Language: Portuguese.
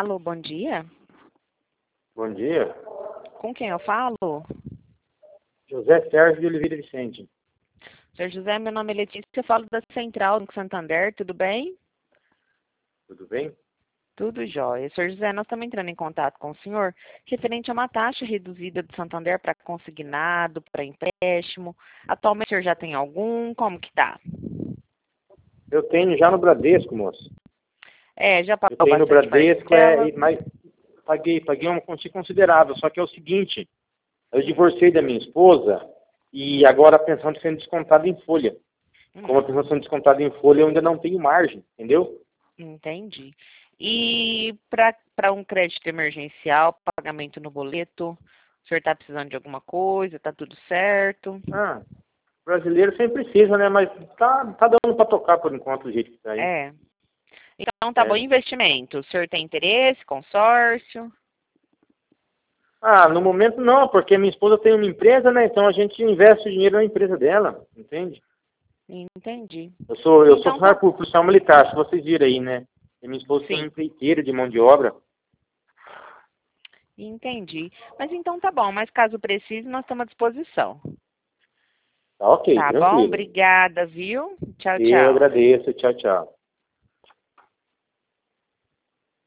Alô, bom dia. Bom dia. Com quem eu falo? José Sérgio de Oliveira Vicente. Senhor José, meu nome é Letícia, eu falo da Central do Santander, tudo bem? Tudo bem? Tudo jóia. Senhor José, nós estamos entrando em contato com o senhor referente a uma taxa reduzida do Santander para consignado, para empréstimo. Atualmente o senhor já tem algum? Como que tá? Eu tenho já no Bradesco, moço. Já Eu pagou tenho no bastante Bradesco, parcela? mas paguei uma quantia considerável. Só que é o seguinte, eu divorciei da minha esposa e agora a pensão está sendo descontada em folha. Como a pensão está sendo descontada em folha, eu ainda não tenho margem, entendeu? Entendi. E para um crédito emergencial, pagamento no boleto, o senhor está precisando de alguma coisa? Está tudo certo? Ah, brasileiro sempre precisa, né? Mas tá dando para tocar por enquanto do jeito que tá aí. Então tá bom. É. Investimento, o senhor tem interesse? Consórcio? Ah, no momento não, porque minha esposa tem uma empresa, né? Então a gente investe o dinheiro na empresa dela, entende? Entendi. Eu sou Então tá. funcionário policial militar, se vocês viram aí, né? E minha esposa tem um Sim, empreiteiro de mão de obra. entendi. Mas então tá bom. Mas caso precise, nós estamos à disposição. Tá ok, Tá bom? tranquilo. Obrigada, viu? Tchau, Eu tchau. agradeço. Tchau, tchau.